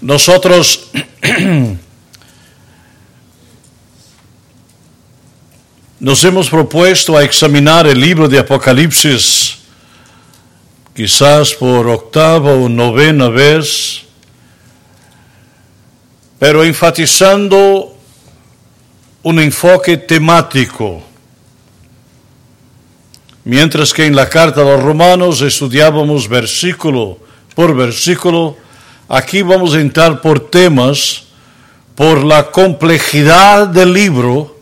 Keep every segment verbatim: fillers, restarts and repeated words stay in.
Nosotros nos hemos propuesto a examinar el libro de Apocalipsis, quizás por octava o novena vez, pero enfatizando un enfoque temático. Mientras que en la carta a los Romanos estudiábamos versículo por versículo, aquí vamos a entrar por temas, por la complejidad del libro.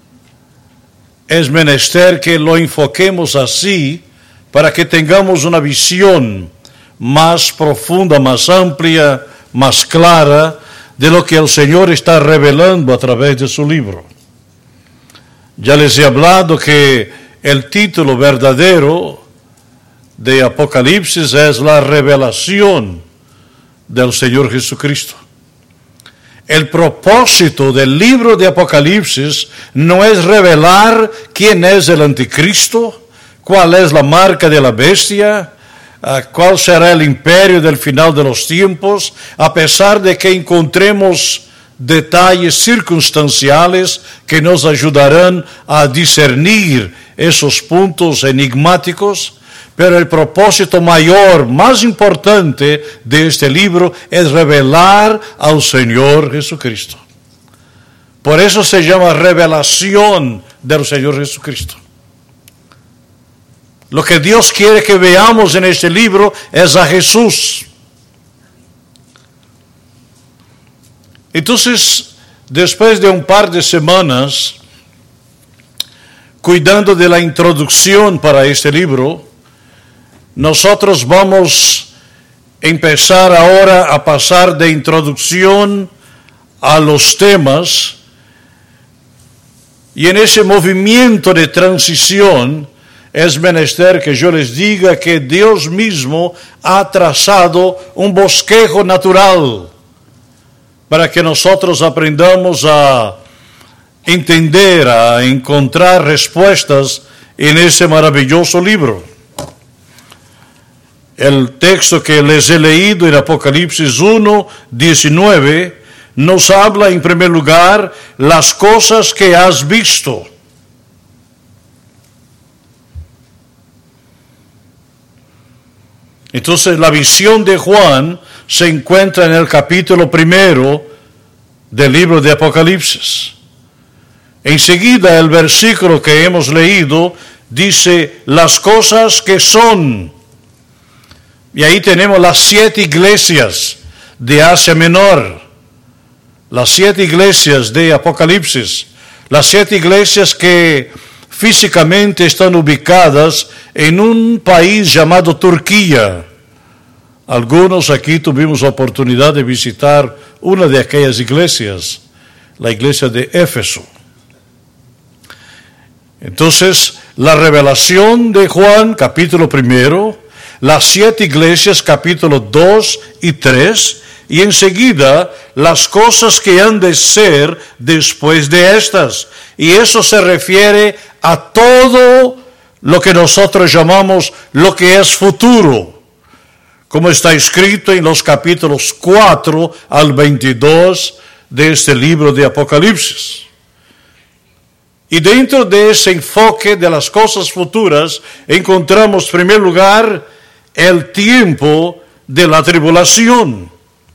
Es menester que lo enfoquemos así para que tengamos una visión más profunda, más amplia, más clara de lo que el Señor está revelando a través de su libro. Ya les he hablado que el título verdadero de Apocalipsis es la revelación del Señor Jesucristo. El propósito del libro de Apocalipsis no es revelar quién es el anticristo, cuál es la marca de la bestia, cuál será el imperio del final de los tiempos, a pesar de que encontremos detalles circunstanciales que nos ayudarán a discernir esos puntos enigmáticos. Pero el propósito mayor, más importante de este libro es revelar al Señor Jesucristo. Por eso se llama revelación del Señor Jesucristo. Lo que Dios quiere que veamos en este libro es a Jesús. Entonces, después de un par de semanas, cuidando de la introducción para este libro, nosotros vamos a empezar ahora a pasar de introducción a los temas, y en ese movimiento de transición es menester que yo les diga que Dios mismo ha trazado un bosquejo natural para que nosotros aprendamos a entender, a encontrar respuestas en ese maravilloso libro. El texto que les he leído en Apocalipsis uno, diecinueve, nos habla en primer lugar las cosas que has visto. Entonces la visión de Juan se encuentra en el capítulo primero del libro de Apocalipsis. Enseguida el versículo que hemos leído dice las cosas que son. Y ahí tenemos las siete iglesias de Asia Menor, las siete iglesias de Apocalipsis, las siete iglesias que físicamente están ubicadas en un país llamado Turquía. Algunos aquí tuvimos la oportunidad de visitar una de aquellas iglesias, la iglesia de Éfeso. Entonces, la revelación de Juan, capítulo primero, las siete iglesias, capítulo dos y tres, y enseguida las cosas que han de ser después de estas. Y eso se refiere a todo lo que nosotros llamamos lo que es futuro, como está escrito en los capítulos cuatro al veintidós de este libro de Apocalipsis. Y dentro de ese enfoque de las cosas futuras, encontramos en primer lugar el tiempo de la tribulación.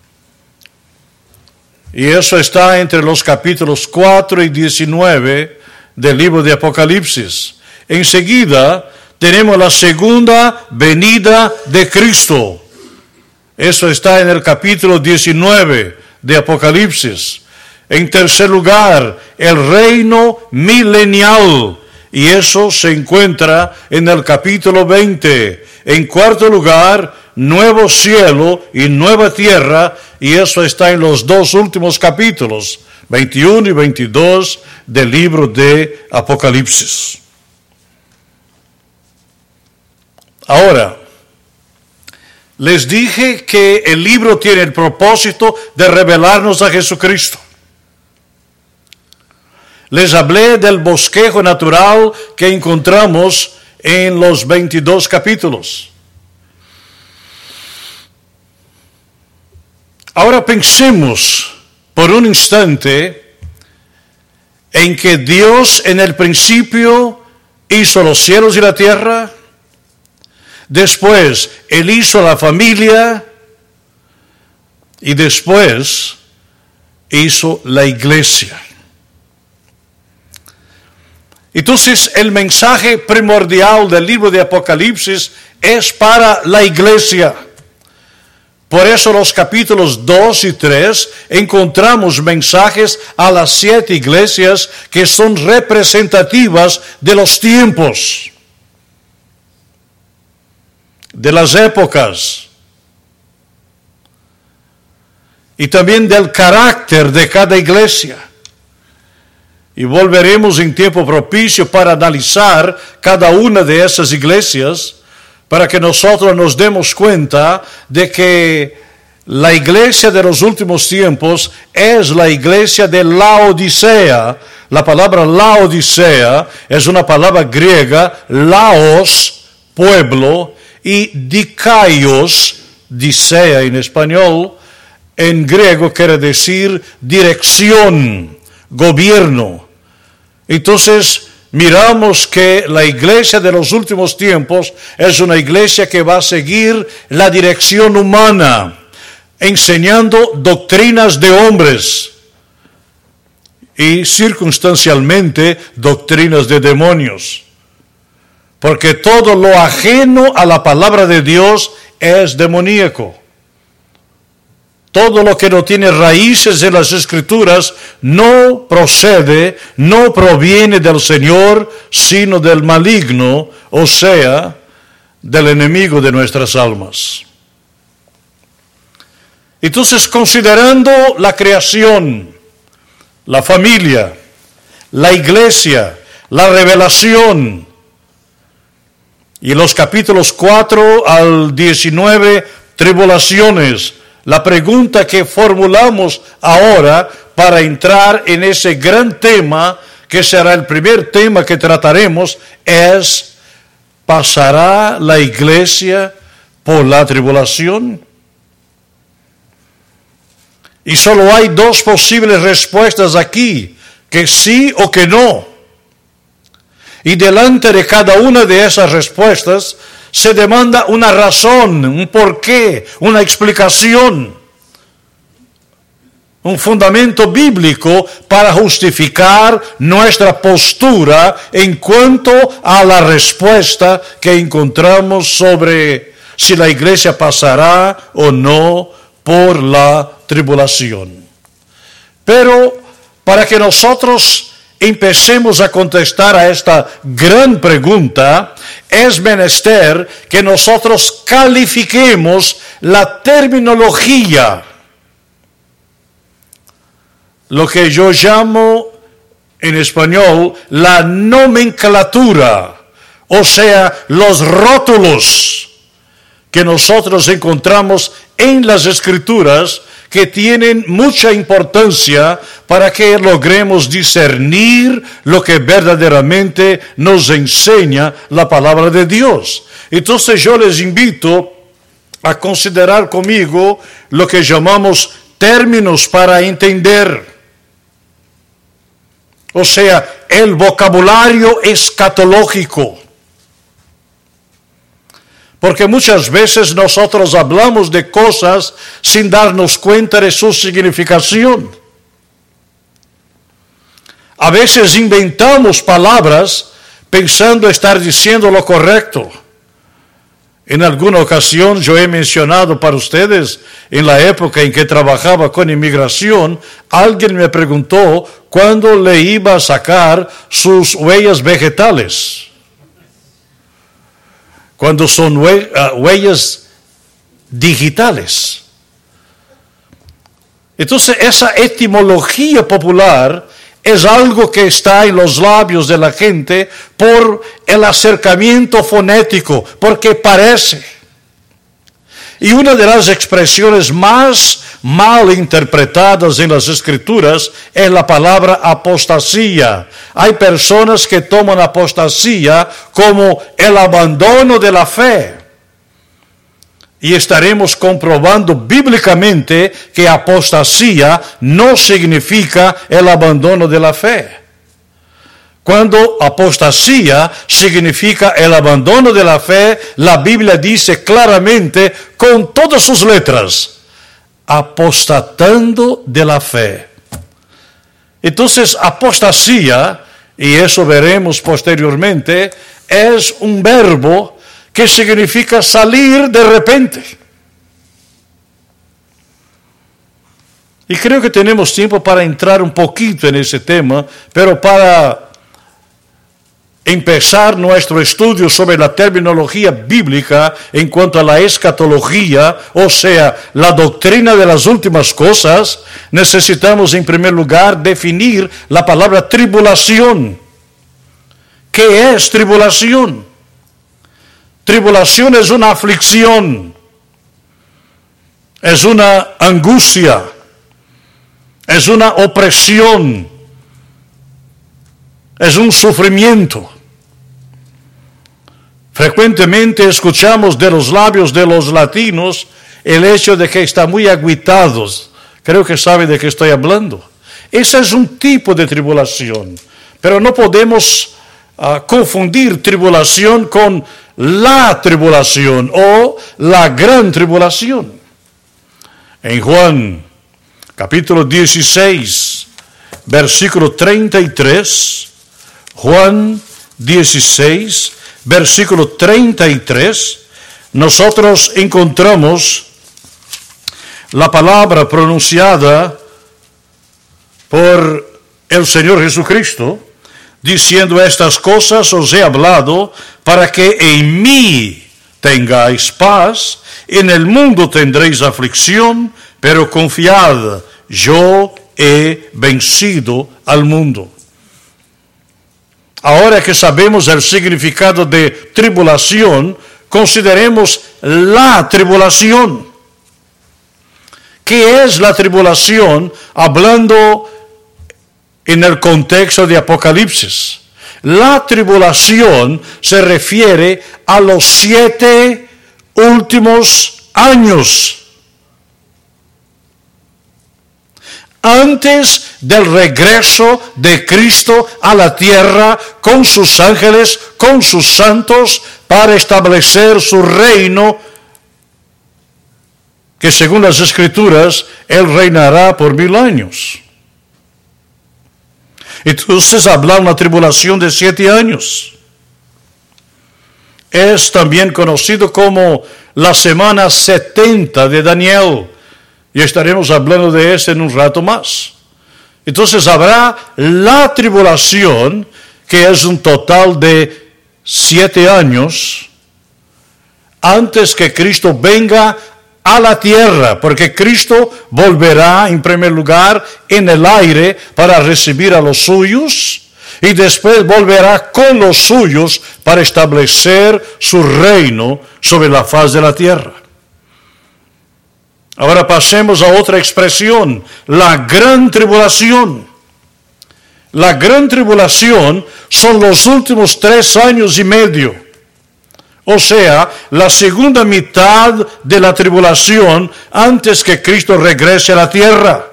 Y eso está entre los capítulos cuatro y diecinueve del libro de Apocalipsis. Enseguida tenemos la segunda venida de Cristo. Eso está en el capítulo diecinueve de Apocalipsis. En tercer lugar, el reino milenial. Y eso se encuentra en el capítulo veinte. En cuarto lugar, nuevo cielo y nueva tierra, y eso está en los dos últimos capítulos, veintiuno y veintidós del libro de Apocalipsis. Ahora, les dije que el libro tiene el propósito de revelarnos a Jesucristo. Les hablé del bosquejo natural que encontramos en los veintidós capítulos. Ahora pensemos por un instante en que Dios en el principio hizo los cielos y la tierra, después Él hizo la familia y después hizo la iglesia. Entonces el mensaje primordial del libro de Apocalipsis es para la iglesia. Por eso los capítulos dos y tres encontramos mensajes a las siete iglesias que son representativas de los tiempos, de las épocas y también del carácter de cada iglesia. Y volveremos en tiempo propicio para analizar cada una de esas iglesias, para que nosotros nos demos cuenta de que la iglesia de los últimos tiempos es la iglesia de Laodicea. La palabra Laodicea es una palabra griega, laos, pueblo, y dikaios, dicea en español, en griego quiere decir dirección, gobierno. Entonces, miramos que la iglesia de los últimos tiempos es una iglesia que va a seguir la dirección humana, enseñando doctrinas de hombres y circunstancialmente doctrinas de demonios. Porque todo lo ajeno a la palabra de Dios es demoníaco. Todo lo que no tiene raíces en las Escrituras no procede, no proviene del Señor, sino del maligno, o sea, del enemigo de nuestras almas. Entonces, considerando la creación, la familia, la iglesia, la revelación, y los capítulos cuatro al diecinueve, tribulaciones, la pregunta que formulamos ahora para entrar en ese gran tema, que será el primer tema que trataremos, es: ¿pasará la iglesia por la tribulación? Y solo hay dos posibles respuestas aquí, que sí o que no. Y delante de cada una de esas respuestas se demanda una razón, un porqué, una explicación, un fundamento bíblico para justificar nuestra postura en cuanto a la respuesta que encontramos sobre si la iglesia pasará o no por la tribulación. Pero para que nosotros empecemos a contestar a esta gran pregunta, es menester que nosotros califiquemos la terminología, lo que yo llamo en español la nomenclatura, o sea, los rótulos que nosotros encontramos en las Escrituras, que tienen mucha importancia para que logremos discernir lo que verdaderamente nos enseña la palabra de Dios. Entonces yo les invito a considerar conmigo lo que llamamos términos para entender. O sea, el vocabulario escatológico. Porque muchas veces nosotros hablamos de cosas sin darnos cuenta de su significación. A veces inventamos palabras pensando estar diciendo lo correcto. En alguna ocasión yo he mencionado para ustedes, en la época en que trabajaba con inmigración, alguien me preguntó cuándo le iba a sacar sus huellas vegetales. Cuando son huellas digitales. Entonces, esa etimología popular es algo que está en los labios de la gente por el acercamiento fonético, porque parece. Y una de las expresiones más mal interpretadas en las Escrituras es la palabra apostasía. Hay personas que toman apostasía como el abandono de la fe. Y estaremos comprobando bíblicamente que apostasía no significa el abandono de la fe. Cuando apostasía significa el abandono de la fe, la Biblia dice claramente, con todas sus letras, apostatando de la fe. Entonces, apostasía, y eso veremos posteriormente, es un verbo que significa salir de repente. Y creo que tenemos tiempo para entrar un poquito en ese tema, pero para empezar nuestro estudio sobre la terminología bíblica en cuanto a la escatología, o sea, la doctrina de las últimas cosas, necesitamos en primer lugar definir la palabra tribulación. ¿Qué es tribulación? Tribulación es una aflicción, es una angustia, es una opresión, es un sufrimiento. Frecuentemente escuchamos de los labios de los latinos el hecho de que están muy agüitados. Creo que sabe de qué estoy hablando. Ese es un tipo de tribulación, pero no podemos uh, confundir tribulación con la tribulación o la gran tribulación. En Juan capítulo dieciséis, versículo treinta y tres, Juan dieciséis, versículo treinta y tres, nosotros encontramos la palabra pronunciada por el Señor Jesucristo, diciendo: estas cosas os he hablado para que en mí tengáis paz, en el mundo tendréis aflicción, pero confiad, yo he vencido al mundo. Ahora que sabemos el significado de tribulación, consideremos la tribulación. ¿Qué es la tribulación? Hablando en el contexto de Apocalipsis. La tribulación se refiere a los siete últimos años, antes del regreso de Cristo a la tierra con sus ángeles, con sus santos, para establecer su reino, que según las Escrituras, Él reinará por mil años. Entonces habla una tribulación de siete años. Es también conocido como la semana setenta de Daniel. Y estaremos hablando de eso en un rato más. Entonces habrá la tribulación, que es un total de siete años, antes que Cristo venga a la tierra, porque Cristo volverá en primer lugar en el aire para recibir a los suyos, y después volverá con los suyos para establecer su reino sobre la faz de la tierra. Ahora pasemos a otra expresión, la gran tribulación. La gran tribulación son los últimos tres años y medio. O sea, la segunda mitad de la tribulación antes que Cristo regrese a la tierra.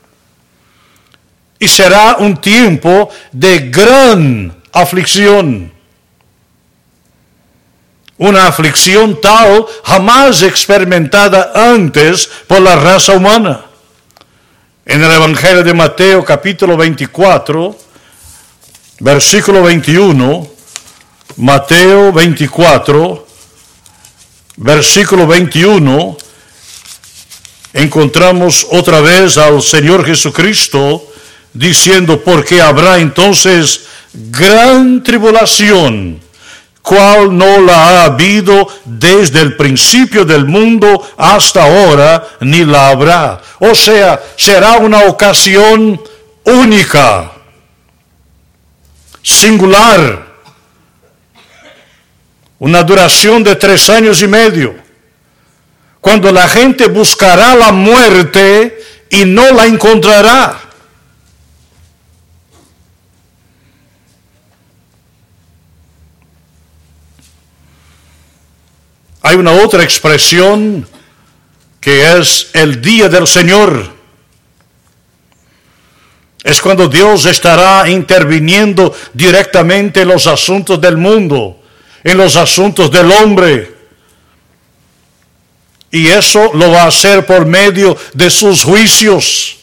Y será un tiempo de gran aflicción. Una aflicción tal jamás experimentada antes por la raza humana. En el Evangelio de Mateo capítulo veinticuatro, versículo veintiuno, Mateo veinticuatro, versículo veintiuno, encontramos otra vez al Señor Jesucristo diciendo: porque habrá entonces gran tribulación, cual no la ha habido desde el principio del mundo hasta ahora, ni la habrá. O sea, será una ocasión única, singular, una duración de tres años y medio, cuando la gente buscará la muerte y no la encontrará. Hay una otra expresión que es el día del Señor. Es cuando Dios estará interviniendo directamente en los asuntos del mundo, en los asuntos del hombre. Y eso lo va a hacer por medio de sus juicios.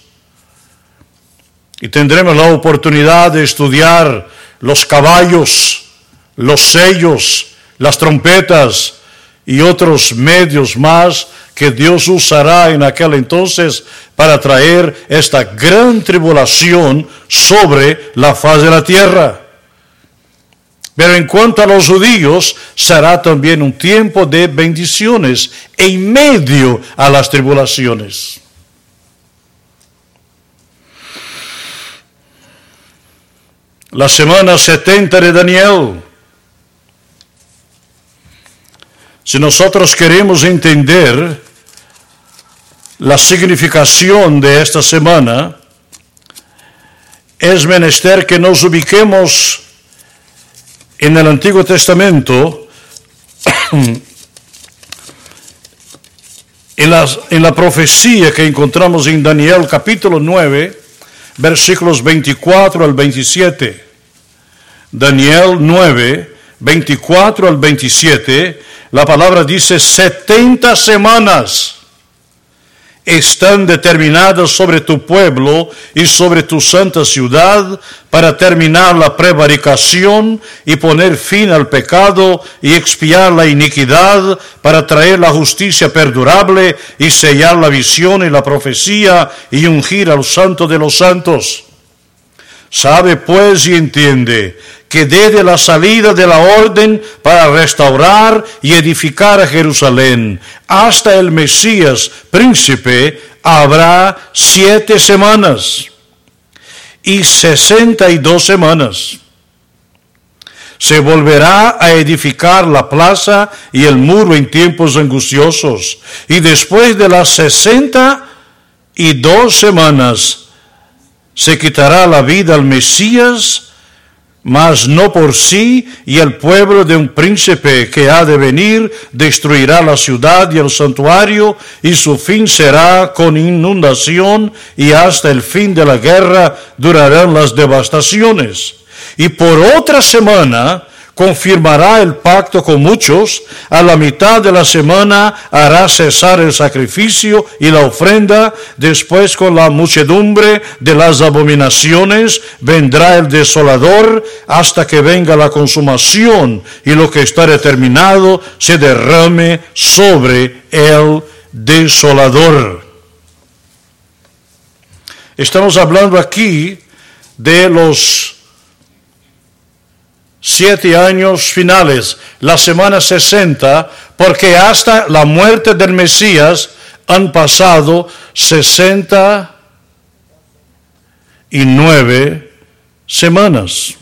Y tendremos la oportunidad de estudiar los caballos, los sellos, las trompetas y otros medios más que Dios usará en aquel entonces para traer esta gran tribulación sobre la faz de la tierra. Pero en cuanto a los judíos, será también un tiempo de bendiciones en medio a las tribulaciones. La semana setenta de Daniel. Si nosotros queremos entender la significación de esta semana, es menester que nos ubiquemos en el Antiguo Testamento, en la, en la profecía que encontramos en Daniel capítulo nueve, versículos veinticuatro al veintisiete. Daniel nueve, veinticuatro al veintisiete, la palabra dice: setenta semanas están determinadas sobre tu pueblo y sobre tu santa ciudad para terminar la prevaricación y poner fin al pecado y expiar la iniquidad, para traer la justicia perdurable y sellar la visión y la profecía y ungir al santo de los santos. Sabe pues y entiende que desde la salida de la orden para restaurar y edificar a Jerusalén hasta el Mesías príncipe habrá siete semanas y sesenta y dos semanas. Se volverá a edificar la plaza y el muro en tiempos angustiosos, y después de las sesenta y dos semanas se quitará la vida al Mesías, mas no por sí, y el pueblo de un príncipe que ha de venir destruirá la ciudad y el santuario, y su fin será con inundación, y hasta el fin de la guerra durarán las devastaciones. Y por otra semana confirmará el pacto con muchos, a la mitad de la semana hará cesar el sacrificio y la ofrenda, después con la muchedumbre de las abominaciones vendrá el desolador, hasta que venga la consumación y lo que está determinado se derrame sobre el desolador. Estamos hablando aquí de los siete años finales, la semana sesenta, porque hasta la muerte del Mesías han pasado sesenta y nueve semanas.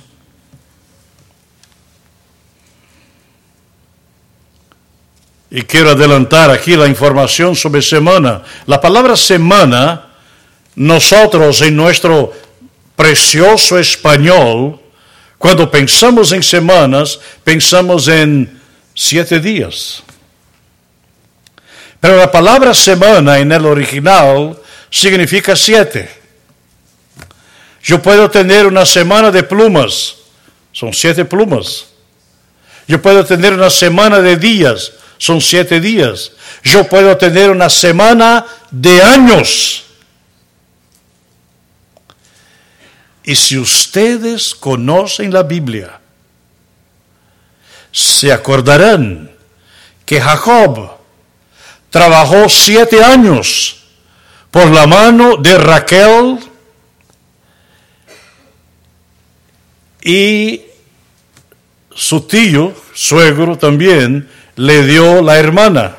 Y quiero adelantar aquí la información sobre semana. La palabra semana, nosotros en nuestro precioso español, cuando pensamos en semanas, pensamos en siete días. Pero la palabra semana en el original significa siete. Yo puedo tener una semana de plumas, son siete plumas. Yo puedo tener una semana de días, son siete días. Yo puedo tener una semana de años. Y si ustedes conocen la Biblia, se acordarán que Jacob trabajó siete años por la mano de Raquel y su tío, suegro también, le dio la hermana.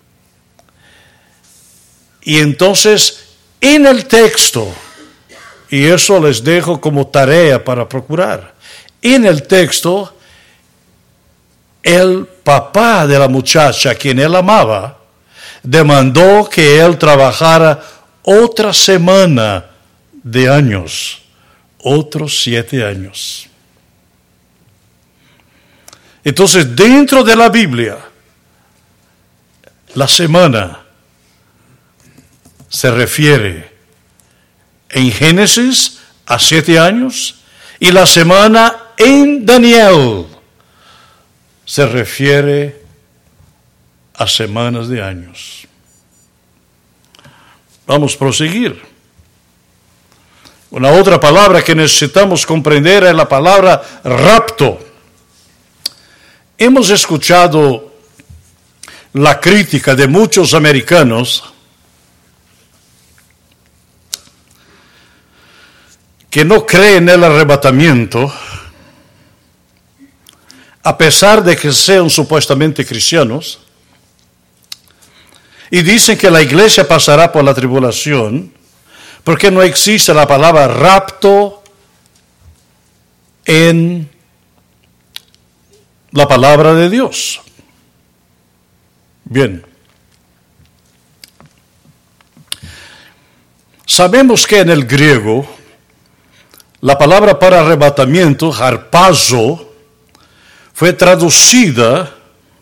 Y entonces, en el texto, y eso les dejo como tarea para procurar, en el texto, el papá de la muchacha, quien él amaba, demandó que él trabajara otra semana de años, otros siete años. Entonces, dentro de la Biblia, La semana se refiere en Génesis a siete años y la semana en Daniel se refiere a semanas de años. Vamos a proseguir. Una otra palabra que necesitamos comprender es la palabra rapto. Hemos escuchado la crítica de muchos americanos que no creen en el arrebatamiento, a pesar de que sean supuestamente cristianos, y dicen que la iglesia pasará por la tribulación, porque no existe la palabra rapto en la palabra de Dios. Bien. Sabemos que en el griego la palabra para arrebatamiento, harpazo, fue traducida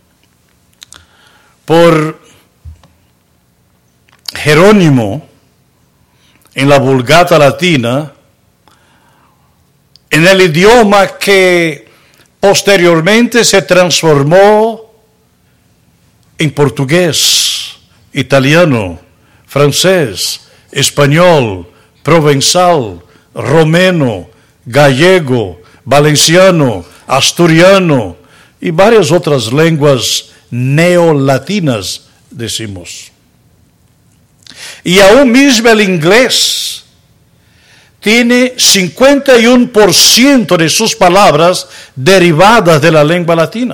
por Jerónimo en la Vulgata Latina, en el idioma que posteriormente se transformó en portugués, italiano, francés, español, provenzal, romeno, gallego, valenciano, asturiano y varias otras lenguas neolatinas, decimos. Y aún mismo el inglés tiene cincuenta y uno por ciento de sus palabras derivadas de la lengua latina.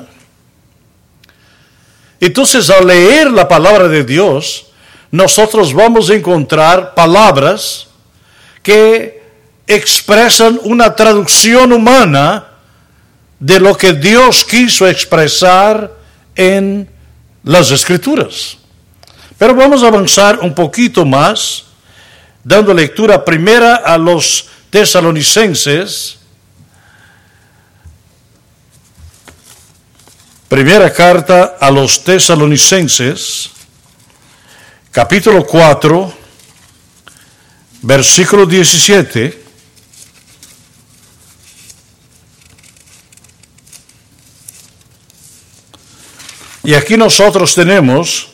Entonces, al leer la palabra de Dios, nosotros vamos a encontrar palabras que expresan una traducción humana de lo que Dios quiso expresar en las Escrituras. Pero vamos a avanzar un poquito más, dando lectura primera a los tesalonicenses. Primera carta a los tesalonicenses, capítulo cuatro, versículo diecisiete. Y aquí nosotros tenemos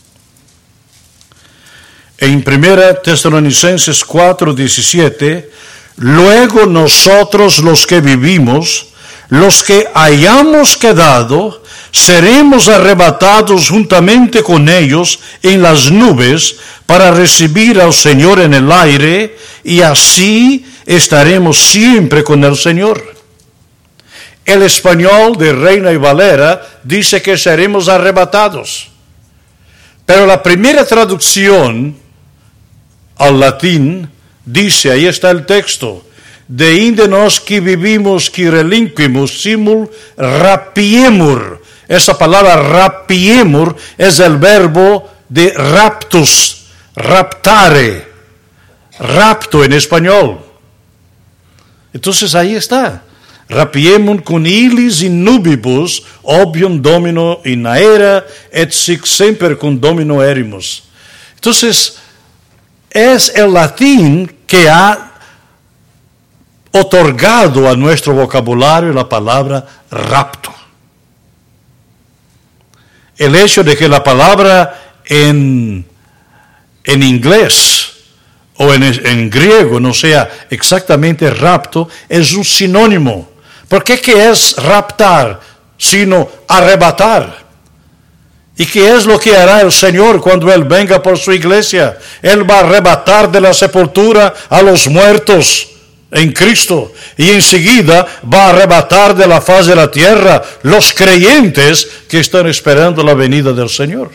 en primera Tesalonicenses cuatro, diecisiete, luego nosotros los que vivimos, los que hayamos quedado, seremos arrebatados juntamente con ellos en las nubes para recibir al Señor en el aire, y así estaremos siempre con el Señor. El español de Reina y Valera dice que seremos arrebatados. Pero la primera traducción al latín dice, ahí está el texto, de inde nos qui vivimos, qui relinquimos, simul rapiemur. Esa palabra rapiemur es el verbo de raptus, raptare, rapto en español. Entonces ahí está. Rapiemur cum illis in nubibus, obium domino in aera, et sic semper cum domino erimus. Entonces, es el latín que ha otorgado a nuestro vocabulario la palabra rapto. El hecho de que la palabra en, en inglés o en, en griego no sea exactamente rapto es un sinónimo. Porque ¿qué es raptar? Sino arrebatar. ¿Y qué es lo que hará el Señor cuando Él venga por su iglesia? Él va a arrebatar de la sepultura a los muertos en Cristo. Y enseguida va a arrebatar de la faz de la tierra los creyentes que están esperando la venida del Señor.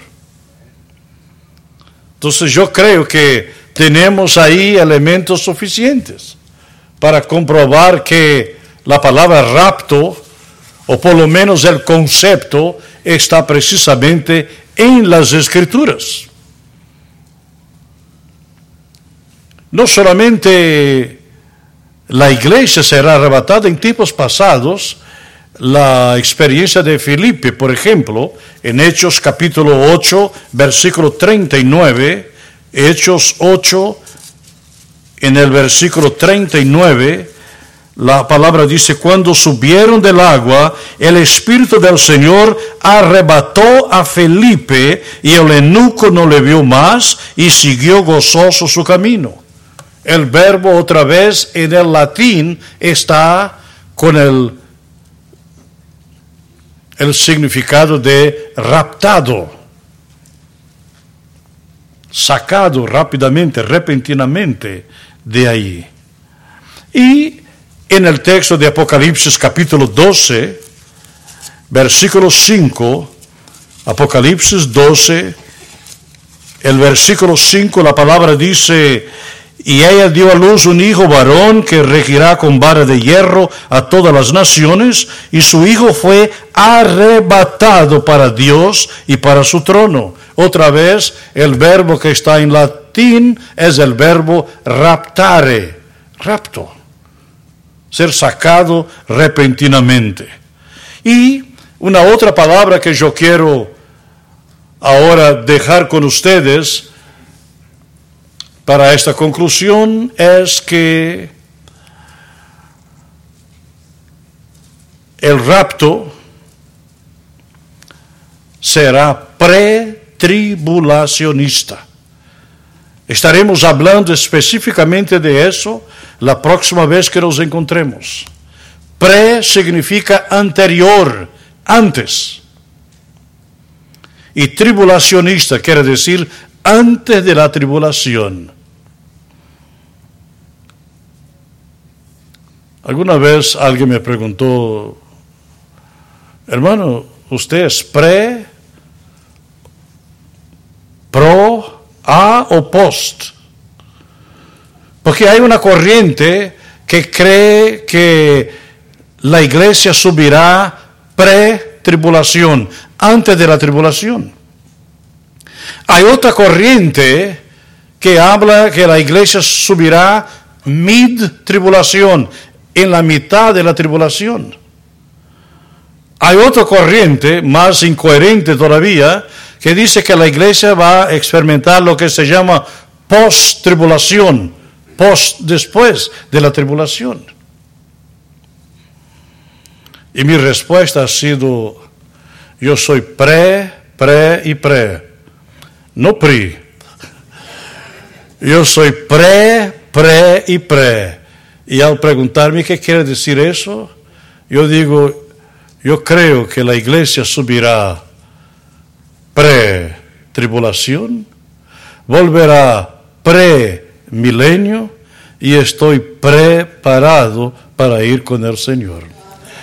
Entonces yo creo que tenemos ahí elementos suficientes para comprobar que la palabra rapto, o por lo menos el concepto, está precisamente en las Escrituras. No solamente la iglesia será arrebatada en tiempos pasados, la experiencia de Felipe, por ejemplo, en Hechos capítulo ocho, versículo treinta y nueve, Hechos ocho, en el versículo treinta y nueve, la palabra dice: cuando subieron del agua, el Espíritu del Señor arrebató a Felipe, y el eunuco no le vio más, y siguió gozoso su camino. El verbo otra vez en el latín está con el, el significado de raptado, sacado rápidamente, repentinamente de ahí. Y en el texto de Apocalipsis capítulo doce, versículo cinco, Apocalipsis doce, el versículo cinco, la palabra dice: y ella dio a luz un hijo varón que regirá con vara de hierro a todas las naciones, y su hijo fue arrebatado para Dios y para su trono. Otra vez, el verbo que está en latín es el verbo raptare, rapto, ser sacado repentinamente. Y una otra palabra que yo quiero ahora dejar con ustedes para esta conclusión es que el rapto será pretribulacionista. Estaremos hablando específicamente de eso la próxima vez que nos encontremos. Pre significa anterior, antes. Y tribulacionista quiere decir antes de la tribulación. Alguna vez alguien me preguntó: hermano, ¿usted es pre, pro, a o post? Porque hay una corriente que cree que la iglesia subirá pre-tribulación, antes de la tribulación. Hay otra corriente que habla que la iglesia subirá mid-tribulación, en la mitad de la tribulación. Hay otra corriente, más incoherente todavía, que dice que la iglesia va a experimentar lo que se llama post-tribulación, post después de la tribulación. Y mi respuesta ha sido: yo soy pre, pre y pre, no pri. Yo soy pre, pre y pre. Y al preguntarme qué quiere decir eso, yo digo: yo creo que la iglesia subirá pre-tribulación, volverá pre-milenio, y estoy preparado para ir con el Señor.